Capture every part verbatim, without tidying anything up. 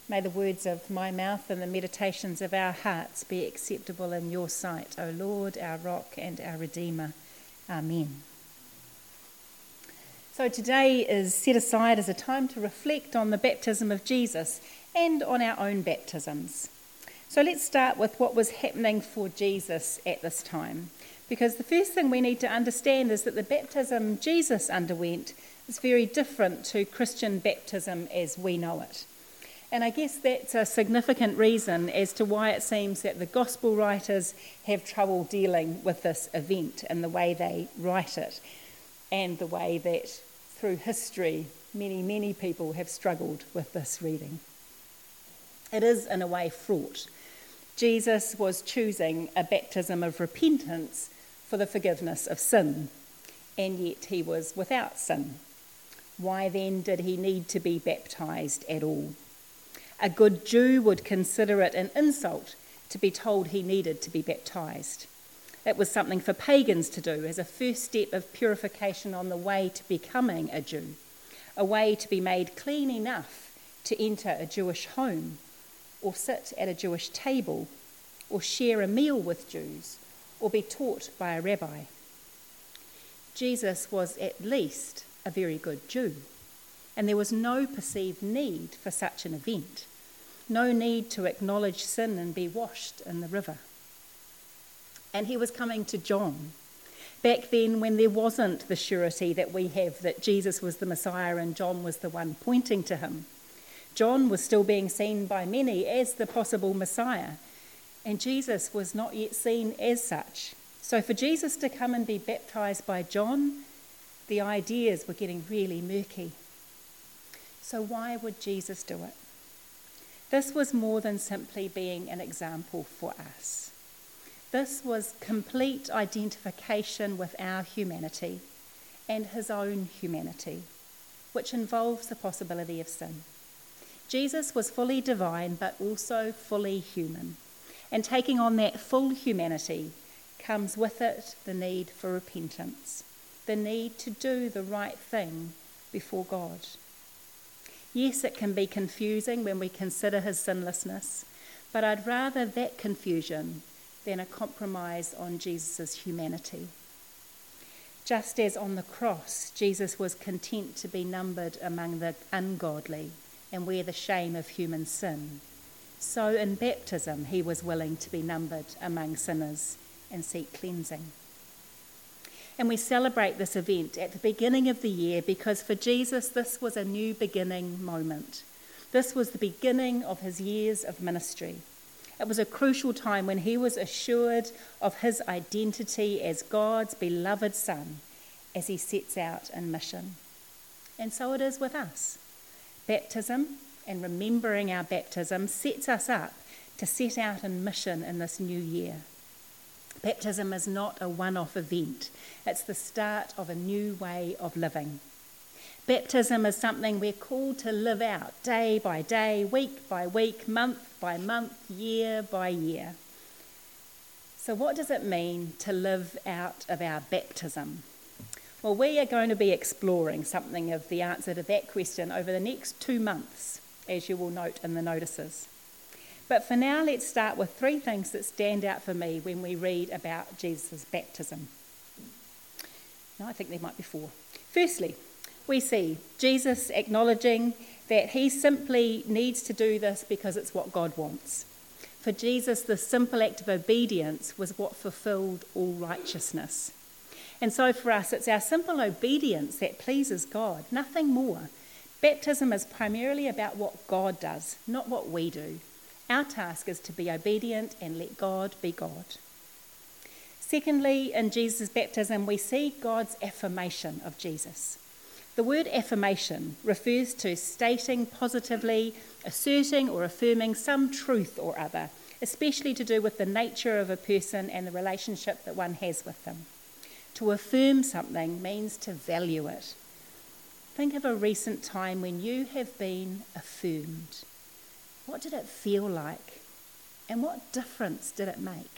May the words of my mouth and the meditations of our hearts be acceptable in your sight, O Lord, our rock and our Redeemer. Amen. So today is set aside as a time to reflect on the baptism of Jesus and on our own baptisms. So let's start with what was happening for Jesus at this time, because the first thing we need to understand is that the baptism Jesus underwent is very different to Christian baptism as we know it. And I guess that's a significant reason as to why it seems that the gospel writers have trouble dealing with this event and the way they write it, and the way that through history many, many people have struggled with this reading. It is in a way fraught. Jesus was choosing a baptism of repentance for the forgiveness of sin, and yet he was without sin. Why then did he need to be baptised at all? A good Jew would consider it an insult to be told he needed to be baptised. It was something for pagans to do as a first step of purification on the way to becoming a Jew, a way to be made clean enough to enter a Jewish home, or sit at a Jewish table, or share a meal with Jews, or be taught by a rabbi. Jesus was at least a very good Jew, and there was no perceived need for such an event, no need to acknowledge sin and be washed in the river. And he was coming to John, back then when there wasn't the surety that we have that Jesus was the Messiah and John was the one pointing to him. John was still being seen by many as the possible Messiah, and Jesus was not yet seen as such. So for Jesus to come and be baptised by John, the ideas were getting really murky. So why would Jesus do it? This was more than simply being an example for us. This was complete identification with our humanity and his own humanity, which involves the possibility of sin. Jesus was fully divine, but also fully human. And taking on that full humanity comes with it the need for repentance, the need to do the right thing before God. Yes, it can be confusing when we consider his sinlessness, but I'd rather that confusion than a compromise on Jesus' humanity. Just as on the cross, Jesus was content to be numbered among the ungodly and wear the shame of human sin, so in baptism he was willing to be numbered among sinners and seek cleansing. And we celebrate this event at the beginning of the year because for Jesus this was a new beginning moment. This was the beginning of his years of ministry. It was a crucial time when he was assured of his identity as God's beloved Son as he sets out in mission. And so it is with us. Baptism and remembering our baptism sets us up to set out in mission in this new year. Baptism is not a one-off event. It's the start of a new way of living. Baptism is something we're called to live out day by day, week by week, month by month, year by year. So what does it mean to live out of our baptism? Well, we are going to be exploring something of the answer to that question over the next two months, as you will note in the notices. But for now, let's start with three things that stand out for me when we read about Jesus' baptism. No, I think there might be four. Firstly, we see Jesus acknowledging that he simply needs to do this because it's what God wants. For Jesus, the simple act of obedience was what fulfilled all righteousness. And so for us, it's our simple obedience that pleases God, nothing more. Baptism is primarily about what God does, not what we do. Our task is to be obedient and let God be God. Secondly, in Jesus' baptism, we see God's affirmation of Jesus. The word affirmation refers to stating positively, asserting or affirming some truth or other, especially to do with the nature of a person and the relationship that one has with them. To affirm something means to value it. Think of a recent time when you have been affirmed. What did it feel like? And what difference did it make?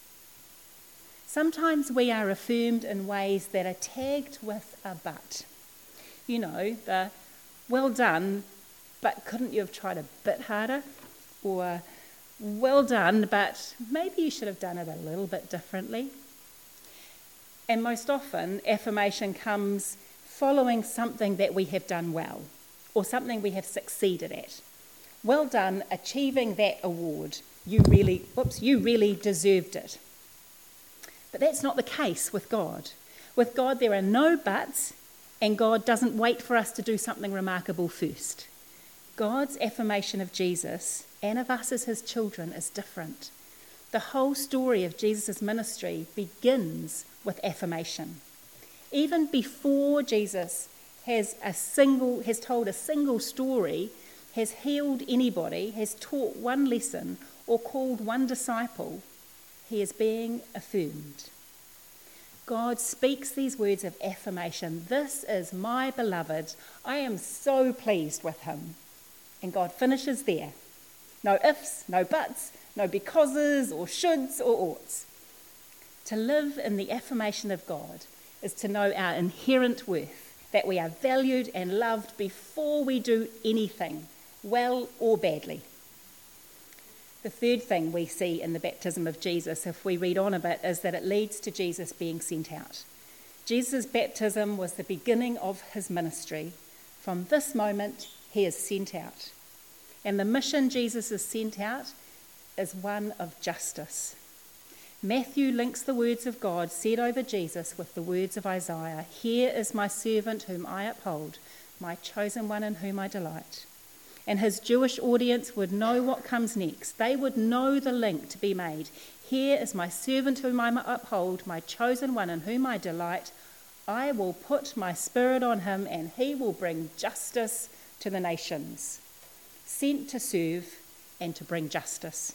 Sometimes we are affirmed in ways that are tagged with a but. You know, the well done, but couldn't you have tried a bit harder? Or, well done, but maybe you should have done it a little bit differently. And most often, affirmation comes following something that we have done well, or something we have succeeded at. Well done achieving that award. You really, whoops, you really deserved it. But that's not the case with God. With God, there are no buts, and God doesn't wait for us to do something remarkable first. God's affirmation of Jesus and of us as his children is different. The whole story of Jesus' ministry begins with affirmation. Even before Jesus has a single, has told a single story, has healed anybody, has taught one lesson, or called one disciple, he is being affirmed. God speaks these words of affirmation. This is my beloved. I am so pleased with him. And God finishes there. No ifs, no buts, no becauses or shoulds or oughts. To live in the affirmation of God is to know our inherent worth, that we are valued and loved before we do anything, well or badly. The third thing we see in the baptism of Jesus, if we read on a bit, is that it leads to Jesus being sent out. Jesus' baptism was the beginning of his ministry. From this moment, he is sent out. And the mission Jesus is sent out is one of justice. Matthew links the words of God said over Jesus with the words of Isaiah. Here is my servant whom I uphold, my chosen one in whom I delight. And his Jewish audience would know what comes next. They would know the link to be made. Here is my servant whom I uphold, my chosen one in whom I delight. I will put my spirit on him, and he will bring justice to the nations. Sent to serve and to bring justice.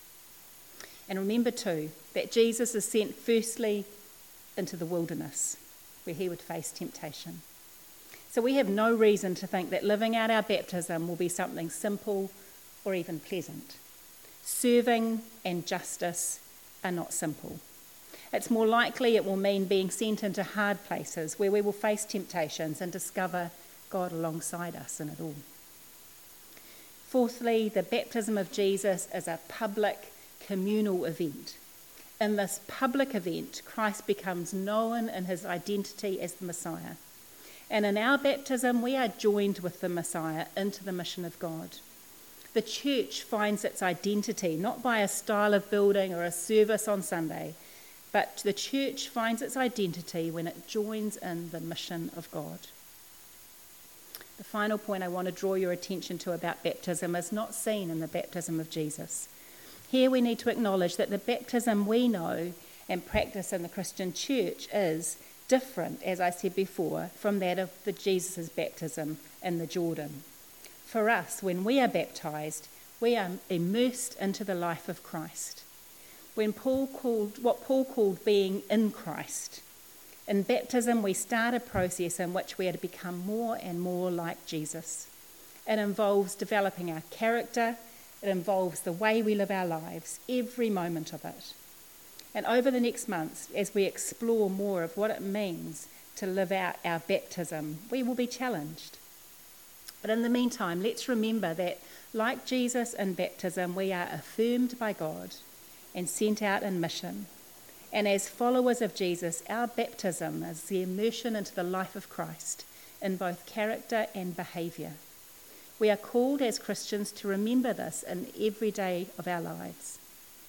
And remember too, that Jesus is sent firstly into the wilderness, where he would face temptation. So we have no reason to think that living out our baptism will be something simple or even pleasant. Serving and justice are not simple. It's more likely it will mean being sent into hard places where we will face temptations and discover God alongside us in it all. Fourthly, the baptism of Jesus is a public communal event. In this public event, Christ becomes known in his identity as the Messiah. And in our baptism, we are joined with the Messiah into the mission of God. The church finds its identity not by a style of building or a service on Sunday, but the church finds its identity when it joins in the mission of God. The final point I want to draw your attention to about baptism is not seen in the baptism of Jesus. Here we need to acknowledge that the baptism we know and practice in the Christian church is different, as I said before, from that of the Jesus' baptism in the Jordan. For us, when we are baptised, we are immersed into the life of Christ. When Paul called what Paul called being in Christ, in baptism we start a process in which we are to become more and more like Jesus. It involves developing our character. It involves the way we live our lives, every moment of it. And over the next months, as we explore more of what it means to live out our baptism, we will be challenged. But in the meantime, let's remember that, like Jesus in baptism, we are affirmed by God and sent out in mission. And as followers of Jesus, our baptism is the immersion into the life of Christ in both character and behaviour. We are called as Christians to remember this in every day of our lives.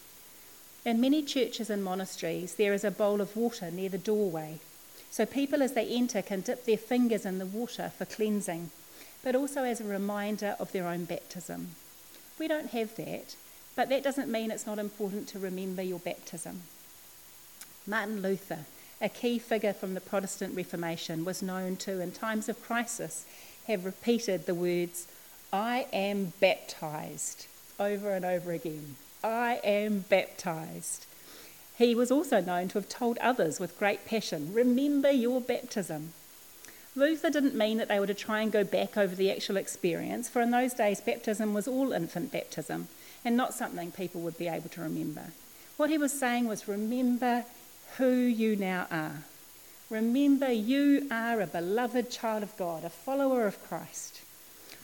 In many churches and monasteries, there is a bowl of water near the doorway, so people as they enter can dip their fingers in the water for cleansing, but also as a reminder of their own baptism. We don't have that, but that doesn't mean it's not important to remember your baptism. Martin Luther, a key figure from the Protestant Reformation, was known to, in times of crisis, have repeated the words, "I am baptized," over and over again. I am baptized. He was also known to have told others with great passion, remember your baptism. Luther didn't mean that they were to try and go back over the actual experience, for in those days baptism was all infant baptism and not something people would be able to remember. What he was saying was, remember who you now are. Remember you are a beloved child of God, a follower of Christ.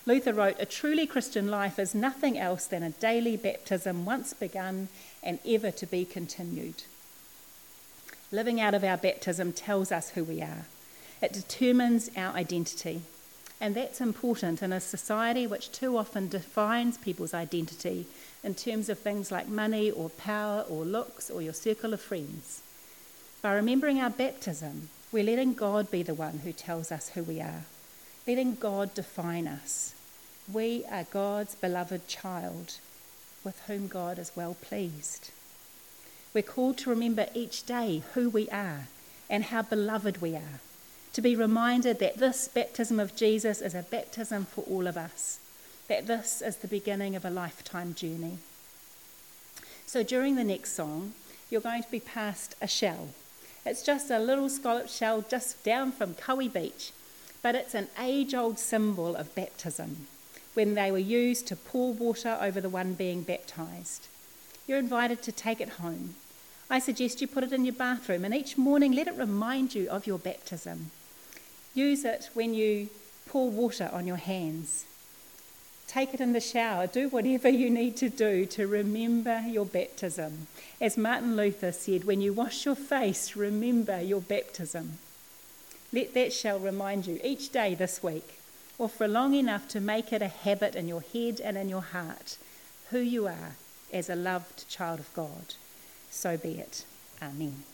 Luther wrote, "A truly Christian life is nothing else than a daily baptism once begun and ever to be continued." Living out of our baptism tells us who we are. It determines our identity. And that's important in a society which too often defines people's identity in terms of things like money or power or looks or your circle of friends. By remembering our baptism, we're letting God be the one who tells us who we are, letting God define us. We are God's beloved child, with whom God is well pleased. We're called to remember each day who we are and how beloved we are, to be reminded that this baptism of Jesus is a baptism for all of us, that this is the beginning of a lifetime journey. So during the next song, you're going to be passed a shell. It's just a little scallop shell just down from Kawi Beach, but it's an age-old symbol of baptism, when they were used to pour water over the one being baptised. You're invited to take it home. I suggest you put it in your bathroom, and each morning let it remind you of your baptism. Use it when you pour water on your hands. Take it in the shower. Do whatever you need to do to remember your baptism. As Martin Luther said, when you wash your face, remember your baptism. Let that shell remind you each day this week, or for long enough to make it a habit in your head and in your heart, who you are as a loved child of God. So be it. Amen.